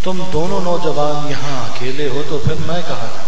तुम दोनों नौजवान यहाँ अकेले हो तो फिर मैं कहाँ?